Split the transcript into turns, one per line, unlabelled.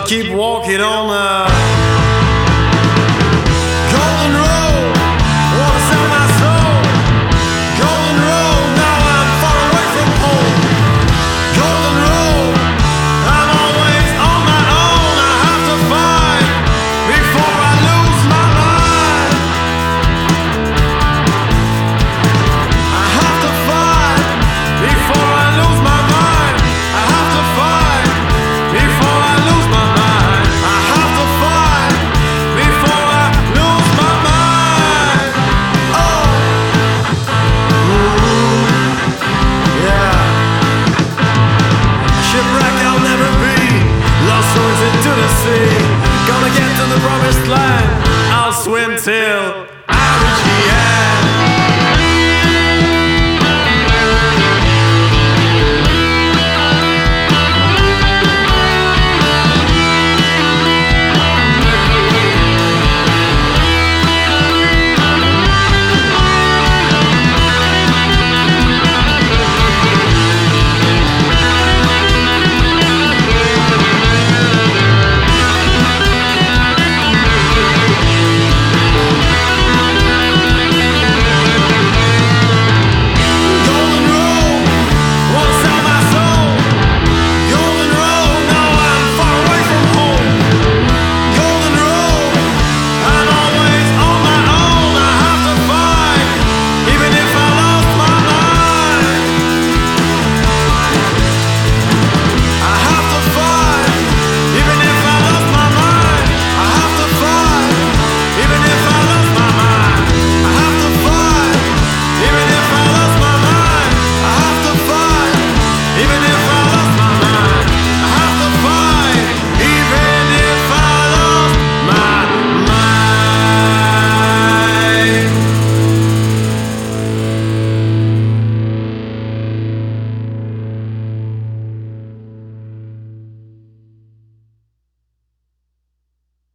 keep walking on the golden road. Wanna sell my soul. Golden road, now I'm far away from home. Golden road, I'm always on my own. I have to fight before I lose my mind. I have to fight before I lose my mind. I have to fight before I lose my mind. I have to fight before I lose my mind. Oh, ooh, yeah. Shipwreck I'll never be, lost souls into the sea. Gonna get to the promised land, I'll swim till